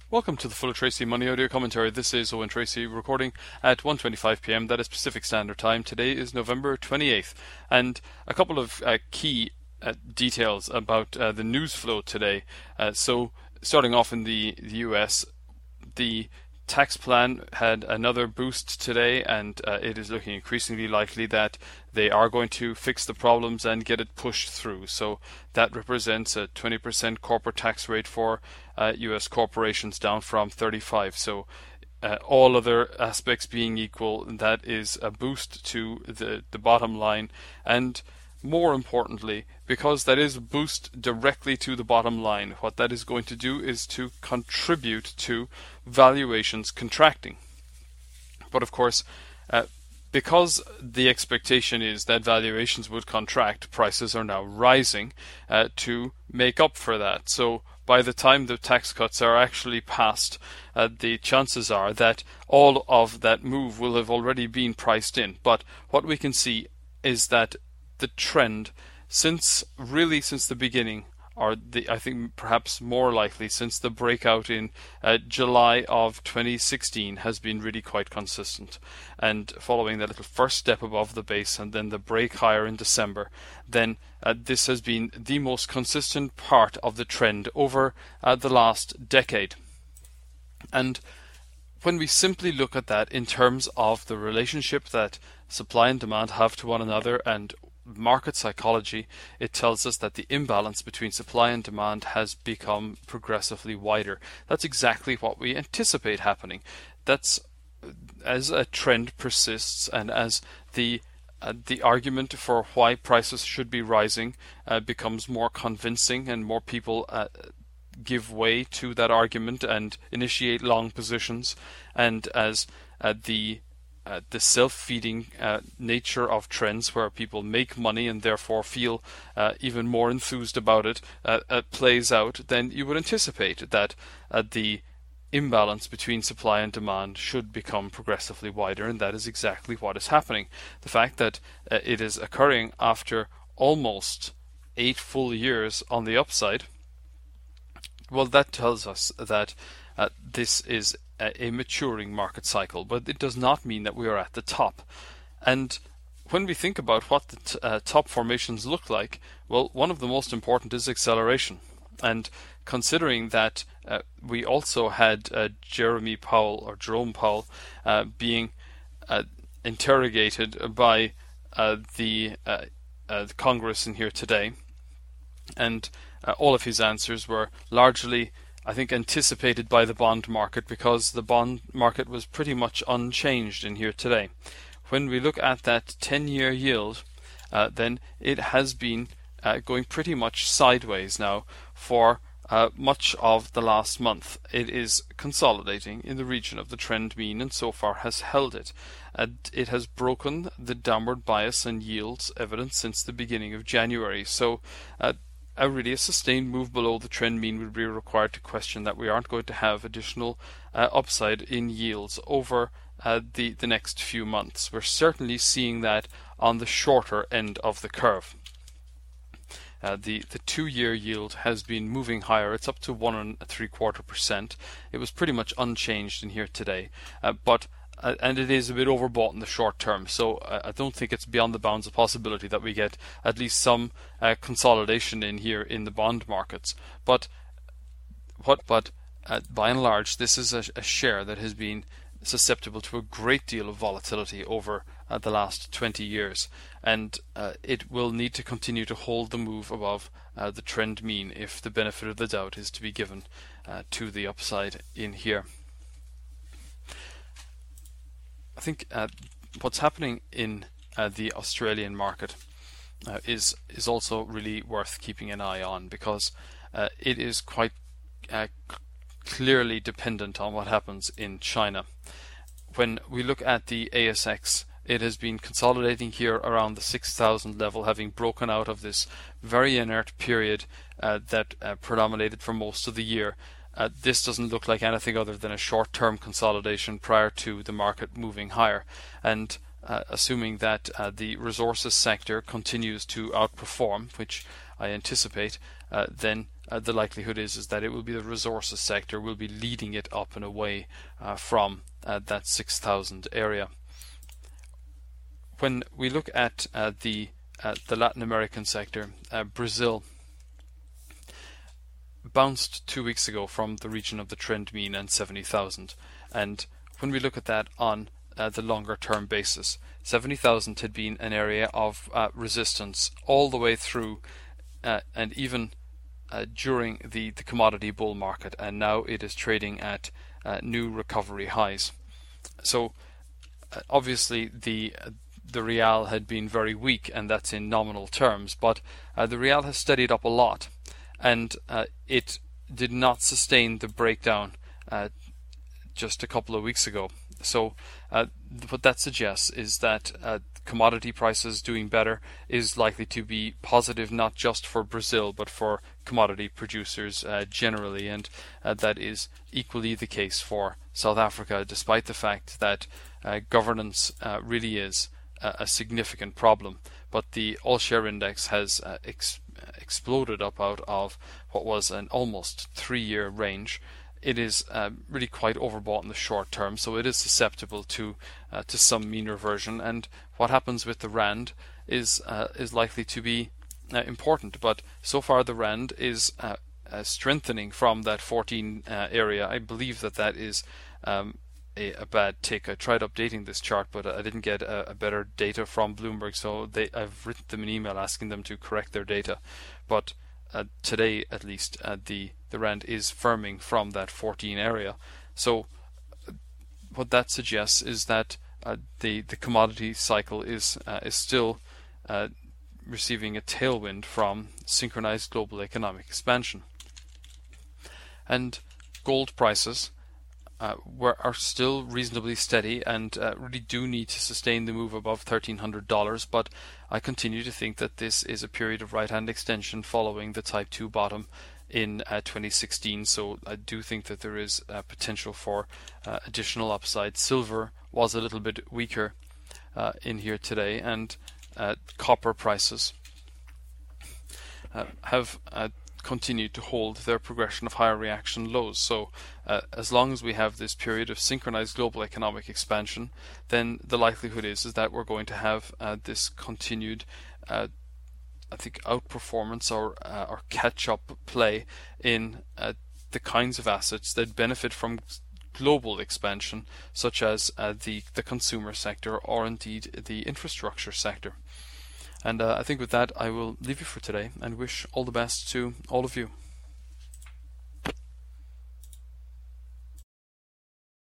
Welcome to the Full of Tracy Money Audio Commentary. This is Owen Tracy recording at 1:25 p.m. That is Pacific Standard Time. Today is November 28th, and a couple of key details about the news flow today. So, starting off in the US, the tax plan had another boost today, and it is looking increasingly likely that they are going to fix the problems and get it pushed through. So that represents a 20% corporate tax rate for US corporations, down from 35. So all other aspects being equal, that is a boost to the bottom line, and more importantly, because that is a boost directly to the bottom line, what that is going to do is to contribute to valuations contracting. But of course, because the expectation is that valuations would contract, prices are now rising to make up for that. So by the time the tax cuts are actually passed, the chances are that all of that move will have already been priced in. But what we can see is that the trend since the beginning, or I think perhaps more likely since the breakout in July of 2016, has been really quite consistent. And following that little first step above the base and then the break higher in December, then this has been the most consistent part of the trend over the last decade. And when we simply look at that in terms of the relationship that supply and demand have to one another and market psychology, it tells us that the imbalance between supply and demand has become progressively wider. That's exactly what we anticipate happening. That's as a trend persists, and as the argument for why prices should be rising becomes more convincing, and more people give way to that argument and initiate long positions, and as the self-feeding nature of trends, where people make money and therefore feel even more enthused about it, plays out, then you would anticipate that the imbalance between supply and demand should become progressively wider, and that is exactly what is happening. The fact that it is occurring after almost 8 full years on the upside, well, that tells us that this is a maturing market cycle, but it does not mean that we are at the top. And when we think about what the top formations look like, well, one of the most important is acceleration. And considering that we also had Jerome Powell being interrogated by the Congress in here today, and all of his answers were largely, I think, anticipated by the bond market, because the bond market was pretty much unchanged in here today. When we look at that 10-year yield, then it has been going pretty much sideways now for much of the last month. It is consolidating in the region of the trend mean, and so far has held it. It has broken the downward bias and yields evident since the beginning of January. So really a sustained move below the trend mean would be required to question that we aren't going to have additional upside in yields over the next few months. We're certainly seeing that on the shorter end of the curve. The 2-year yield has been moving higher. It's up to 1.75%. It was pretty much unchanged in here today, and it is a bit overbought in the short term, so I don't think it's beyond the bounds of possibility that we get at least some consolidation in here in the bond markets. But by and large, this is a share that has been susceptible to a great deal of volatility over the last 20 years, and it will need to continue to hold the move above the trend mean if the benefit of the doubt is to be given to the upside in here. I think what's happening in the Australian market is also really worth keeping an eye on, because it is quite clearly dependent on what happens in China. When we look at the ASX, it has been consolidating here around the 6,000 level, having broken out of this very inert period that predominated for most of the year. This doesn't look like anything other than a short-term consolidation prior to the market moving higher. And assuming that the resources sector continues to outperform, which I anticipate, then the likelihood is that it will be the resources sector will be leading it up and away from that 6,000 area. When we look at the Latin American sector, Brazil bounced 2 weeks ago from the region of the trend mean and 70,000, and when we look at that on the longer term basis, 70,000 had been an area of resistance all the way through and even during the commodity bull market, and now it is trading at new recovery highs. So obviously the real had been very weak, and that's in nominal terms, but the real has steadied up a lot, and it did not sustain the breakdown just a couple of weeks ago. So what that suggests is that commodity prices doing better is likely to be positive not just for Brazil but for commodity producers generally, and that is equally the case for South Africa, despite the fact that governance really is a significant problem. But the all-share index has exploded up out of what was an almost 3-year range. It is really quite overbought in the short term, so it is susceptible to some mean reversion. And what happens with the rand is likely to be important. But so far, the rand is strengthening from that 14 area. I believe that is a bad tick. I tried updating this chart, but I didn't get a better data from Bloomberg, so I've written them an email asking them to correct their data. But today, at least, the rand is firming from that 14 area. So what that suggests is that the commodity cycle is still receiving a tailwind from synchronized global economic expansion. And gold prices are still reasonably steady and really do need to sustain the move above $1,300, but I continue to think that this is a period of right-hand extension following the Type 2 bottom in 2016, so I do think that there is potential for additional upside. Silver was a little bit weaker in here today, and copper prices have continued to hold their progression of higher reaction lows. So as long as we have this period of synchronized global economic expansion, then the likelihood is that we're going to have this continued I think outperformance or catch-up play in the kinds of assets that benefit from global expansion, such as the consumer sector or indeed the infrastructure sector. And I think with that I will leave you for today and wish all the best to all of you.